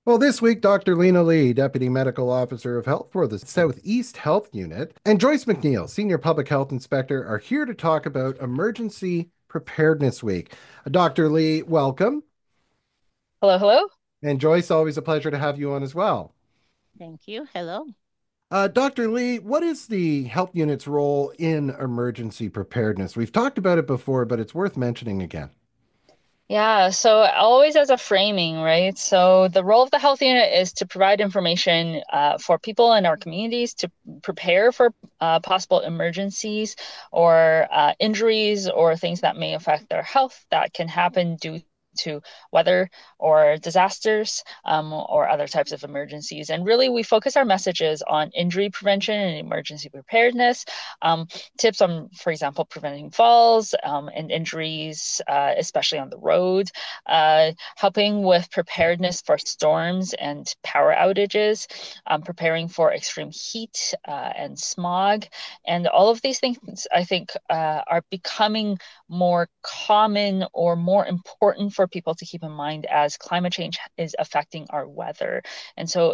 Well, this week, Dr. Lena Lee, Deputy Medical Officer of Health for the Southeast Health Unit, and Joyce McNeil, Senior Public Health Inspector, are here to talk about Emergency Preparedness Week. Dr. Lee, welcome. Hello, hello. And Joyce, always a pleasure to have you on as well. Thank you. Hello. Dr. Lee, what is the health unit's role in emergency preparedness? We've talked about it before, but it's worth mentioning again. Yeah, so always as a framing, right? So the role of the health unit is to provide information for people in our communities to prepare for possible emergencies or injuries or things that may affect their health that can happen due to weather or disasters or other types of emergencies. And really, we focus our messages on injury prevention and emergency preparedness, um, tips on, for example, preventing falls and injuries, especially on the road, helping with preparedness for storms and power outages, preparing for extreme heat and smog. And all of these things, I think, are becoming more common or more important for people to keep in mind as climate change is affecting our weather. And so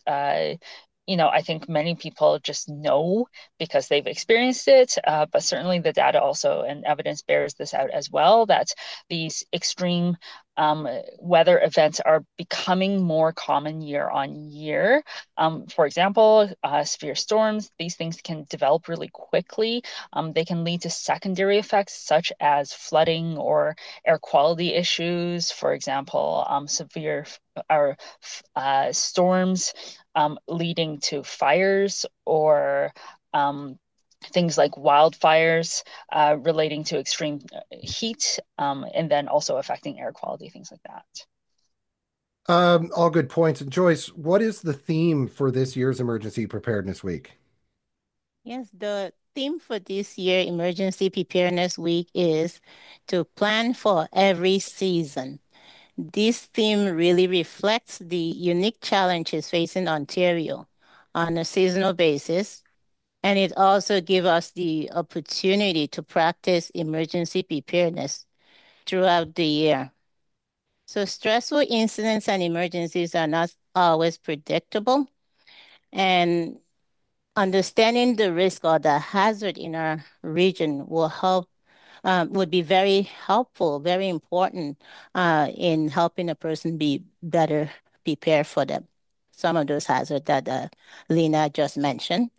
I think many people just know because they've experienced it, but certainly the data also and evidence bears this out as well that these extreme weather events are becoming more common year on year. For example, severe storms, these things can develop really quickly. They can lead to secondary effects such as flooding or air quality issues. For example, severe or storms leading to fires or things like wildfires relating to extreme heat, and then also affecting air quality, things like that. All good points. And Joyce, what is the theme for this year's Emergency Preparedness Week? Yes, the theme for this year, Emergency Preparedness Week, is to plan for every season. This theme really reflects the unique challenges facing Ontario on a seasonal basis, and it also gives us the opportunity to practice emergency preparedness throughout the year. So stressful incidents and emergencies are not always predictable, and understanding the risk or the hazard in our region would be very helpful, very important in helping a person be better prepared for some of those hazards that Lena just mentioned.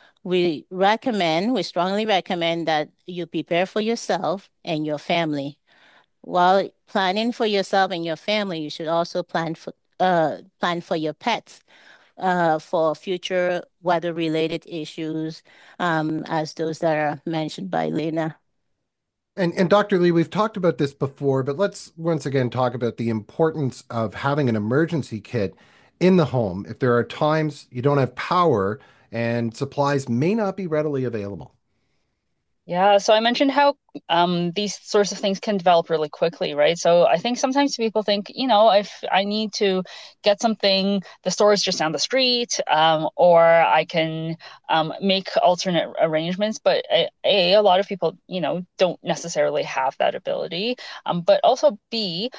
We strongly recommend that you prepare for yourself and your family. While planning for yourself and your family, you should also plan for your pets for future weather-related issues, as those that are mentioned by Lena. And Dr. Lee, we've talked about this before, but let's once again talk about the importance of having an emergency kit in the home if there are times you don't have power and supplies may not be readily available. Yeah, so I mentioned how these sorts of things can develop really quickly, right? So I think sometimes people think, if I need to get something, the store is just down the street, or I can make alternate arrangements. But a lot of people, don't necessarily have that ability. But also B,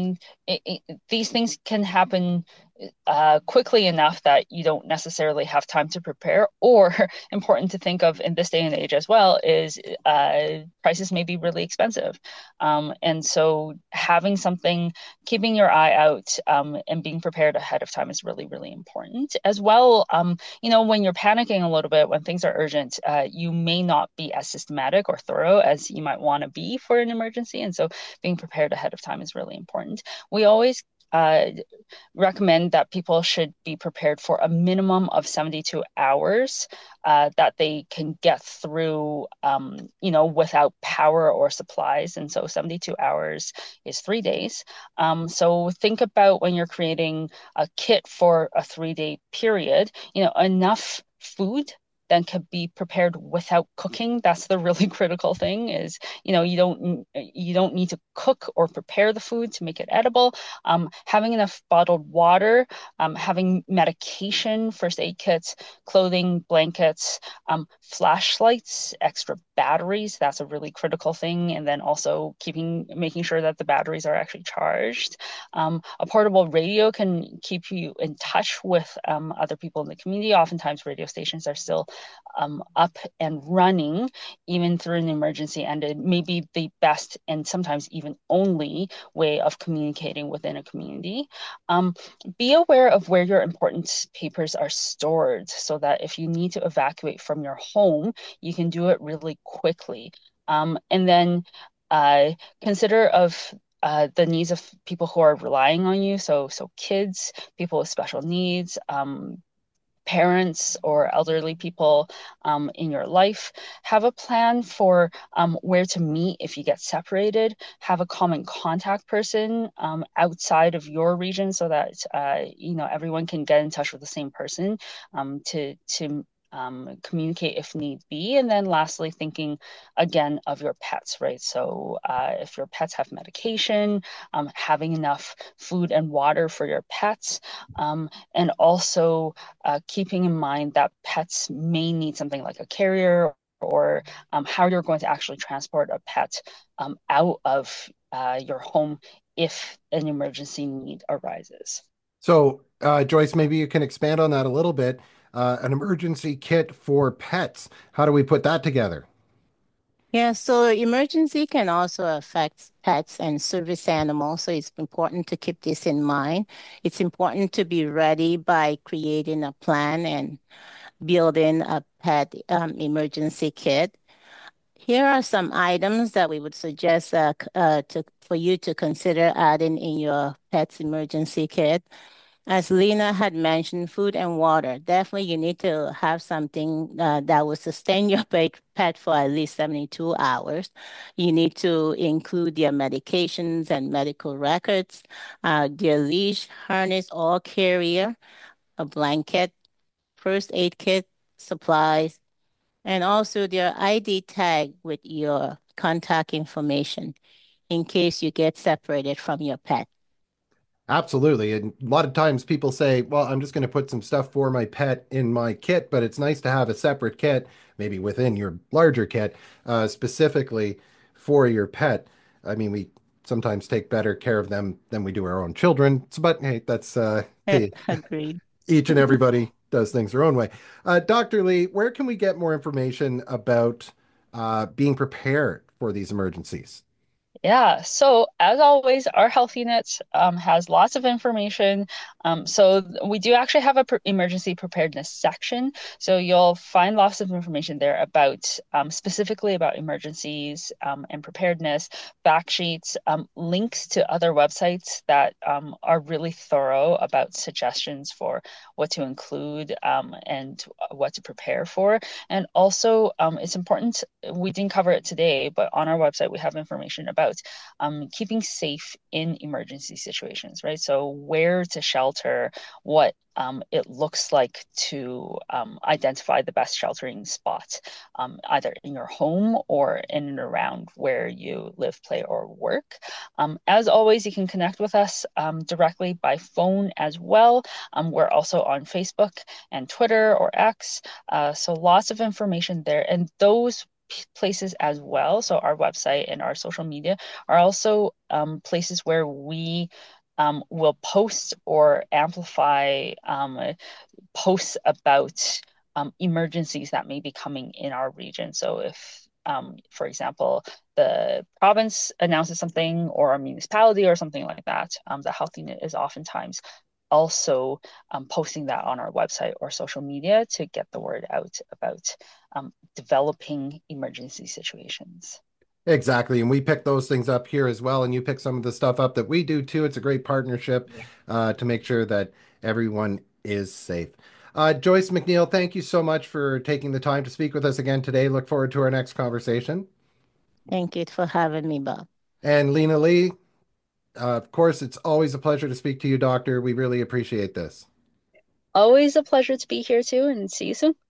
these things can happen quickly enough that you don't necessarily have time to prepare. Or important to think of in this day and age as well is prices may be really expensive. And so having something, keeping your eye out and being prepared ahead of time is really, really important. As well, when you're panicking a little bit, when things are urgent, you may not be as systematic or thorough as you might want to be for an emergency. And so being prepared ahead of time is really important. We always uh, recommend that people should be prepared for a minimum of 72 hours that they can get through, without power or supplies. And so 72 hours is 3 days. So think about when you're creating a kit for a 3-day period, enough food then can be prepared without cooking. That's the really critical thing is, you don't need to cook or prepare the food to make it edible. Having enough bottled water, having medication, first aid kits, clothing, blankets, flashlights, extra batteries, that's a really critical thing. And then also making sure that the batteries are actually charged. A portable radio can keep you in touch with other people in the community. Oftentimes, radio stations are still up and running, even through an emergency, and it may be the best and sometimes even only way of communicating within a community. Um, be aware of where your important papers are stored so that if you need to evacuate from your home, you can do it really quickly. And then uh, consider of the needs of people who are relying on you. So kids, people with special needs, parents or elderly people in your life. Have a plan for where to meet if you get separated. Have a common contact person outside of your region so that everyone can get in touch with the same person to communicate if need be. And then lastly, thinking again of your pets, right? So if your pets have medication, having enough food and water for your pets, and also keeping in mind that pets may need something like a carrier or how you're going to actually transport a pet out of your home if an emergency need arises. So, Joyce, maybe you can expand on that a little bit. An emergency kit for pets. How do we put that together? Yeah, so emergency can also affect pets and service animals, so it's important to keep this in mind. It's important to be ready by creating a plan and building a pet emergency kit. Here are some items that we would suggest for you to consider adding in your pet's emergency kit. As Lena had mentioned, food and water. Definitely, you need to have something that will sustain your pet for at least 72 hours. You need to include their medications and medical records, their leash, harness, or carrier, a blanket, first aid kit, supplies, and also their ID tag with your contact information in case you get separated from your pet. Absolutely. And a lot of times people say, well, I'm just going to put some stuff for my pet in my kit, but it's nice to have a separate kit, maybe within your larger kit, specifically for your pet. I mean, we sometimes take better care of them than we do our own children. But hey, that's hey, Agreed. each and everybody does things their own way. Dr. Lee, where can we get more information about being prepared for these emergencies? Yeah, so as always, our Health Unit has lots of information. We do actually have a emergency preparedness section. So you'll find lots of information there about specifically about emergencies and preparedness, fact sheets, links to other websites that are really thorough about suggestions for what to include and what to prepare for. And also, it's important, we didn't cover it today, but on our website, we have information about keeping safe in emergency situations, right? So where to shelter, what it looks like to identify the best sheltering spot, either in your home or in and around where you live, play, or work. As always, you can connect with us directly by phone as well. We're also on Facebook and Twitter or X. So lots of information there. And those places as well. So our website and our social media are also places where we will post or amplify posts about emergencies that may be coming in our region. So if, for example, the province announces something or a municipality or something like that, the health unit is oftentimes also posting that on our website or social media to get the word out about developing emergency situations. Exactly. And we pick those things up here as well. And you pick some of the stuff up that we do too. It's a great partnership Yeah. to make sure that everyone is safe. Joyce McNeil, thank you so much for taking the time to speak with us again today. Look forward to our next conversation. Thank you for having me, Bob. And Lena Lee, of course, it's always a pleasure to speak to you, Doctor. We really appreciate this. Always a pleasure to be here too, and see you soon.